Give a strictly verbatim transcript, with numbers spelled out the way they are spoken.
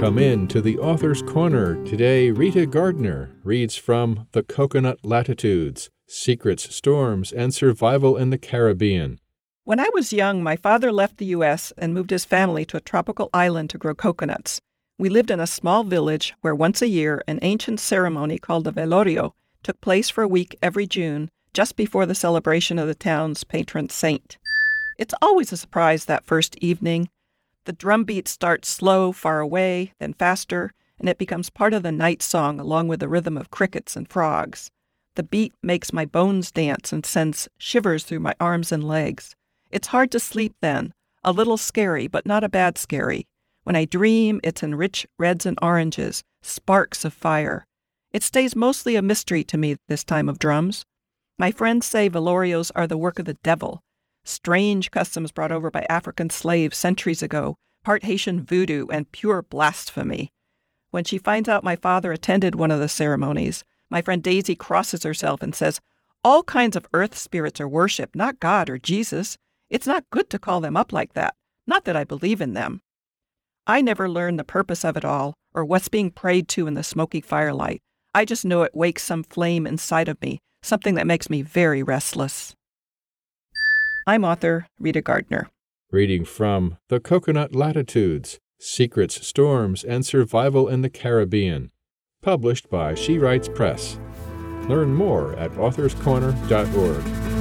Come in to the Author's Corner. Today, Rita Gardner reads from The Coconut Latitudes, Secrets, Storms, and Survival in the Caribbean. When I was young, my father left the U S and moved his family to a tropical island to grow coconuts. We lived in a small village where once a year an ancient ceremony called the velorio took place for a week every June, just before the celebration of the town's patron saint. It's always a surprise that first evening. The drum beat starts slow, far away, then faster, and it becomes part of the night song along with the rhythm of crickets and frogs. The beat makes my bones dance and sends shivers through my arms and legs. It's hard to sleep then, a little scary, but not a bad scary. When I dream, it's in rich reds and oranges, sparks of fire. It stays mostly a mystery to me this time of drums. My friends say velorios are the work of the devil. Strange customs brought over by African slaves centuries ago, part Haitian voodoo and pure blasphemy. When she finds out my father attended one of the ceremonies, my friend Daisy crosses herself and says, all kinds of earth spirits are worshipped, not God or Jesus. It's not good to call them up like that. Not that I believe in them. I never learned the purpose of it all or what's being prayed to in the smoky firelight. I just know it wakes some flame inside of me, something that makes me very restless. I'm author Rita Gardner. Reading from The Coconut Latitudes, Secrets, Storms, and Survival in the Caribbean. Published by She Writes Press. Learn more at authors corner dot org.